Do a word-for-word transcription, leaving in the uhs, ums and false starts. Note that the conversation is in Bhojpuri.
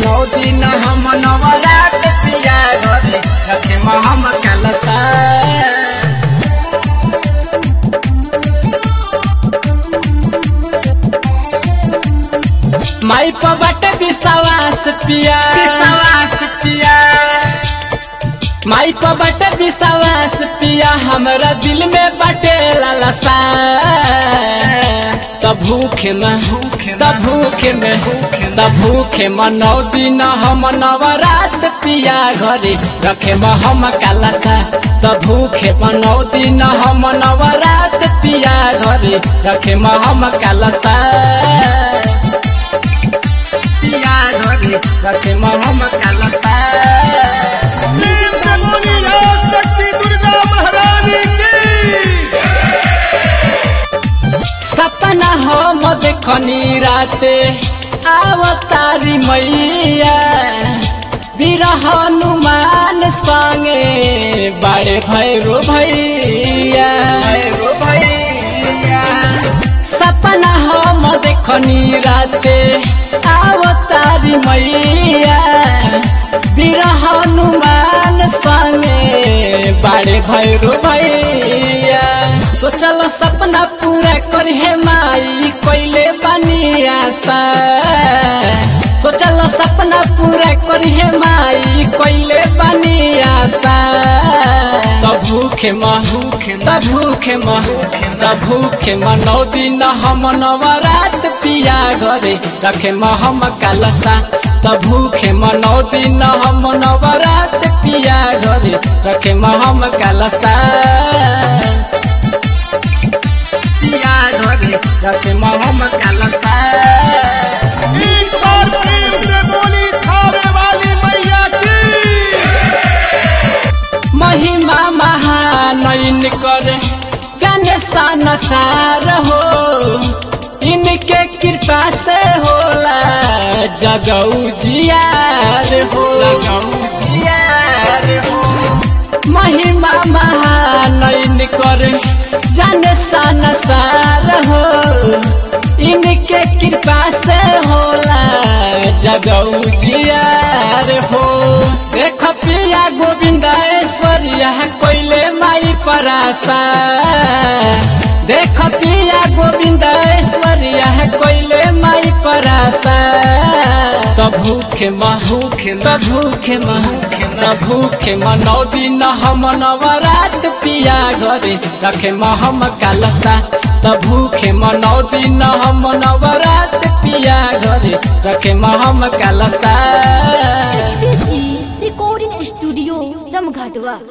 नौ दिन हम नवरात पिया घरे रखे हम कलसा। माई पबट विश्वास पिया विश्वास पिया माई पबट विश्वास पिया हमरा दिल में बटे लालसा। तब भूखे में तब भूखे में तब भूखे में नौ दिन हम नवरात पिया घरे रखे हम कलसा। तब भूखे में नौ दिन हम नवरात पिया घरे रखे हम कलसा। पिया घरे रखे हम कलसा। सपना हम देखनी राते आवतारी मैया वीर हनुमान संगे बड़े भैरो भैया भैरो भैया। सपना हम देखनी राते आवतारी मैया वीर हनुमान संगे बड़े भैरो भैया। सोचल सपना पूरा कर हे माई कोइले बनी आशा। सोचल सपना पूरा कर हे माई कोइले बनी आशा। तब भूखे महूखे तब भूखे महूखे तब भूखे नौ दिन हम नवरात पिया घरे रखे हम कलसा। तब भूखे नौ दिन हम नवरात पिया घरे रखे हम कलसा। पिया घरे रखे हम कलसा। एक बार प्रेम से बोली थावे वाली मैया की। महिमा महान करे जाने संसार हो इनके कृपा से होला जगऊ जियार हो जगऊ जियार हो। महिमा महान करे जाने संसार हो इनके कृपा से होला जगऊ जियार हो। देख पिया गोविंदेश्वरिया कोइले माई परासा। देख पिया गोविंदेश्वरिया कोइले माई परासा। तब भूखे महूखे तब भूखे महूखे तब भूखे नौ दिन हम नवरात पिया घरे रखे हम कलसा। तब भूखे नौ दिन हम नवरात पिया घरे रखे हम कलसा। Recording studio रमघाटवा।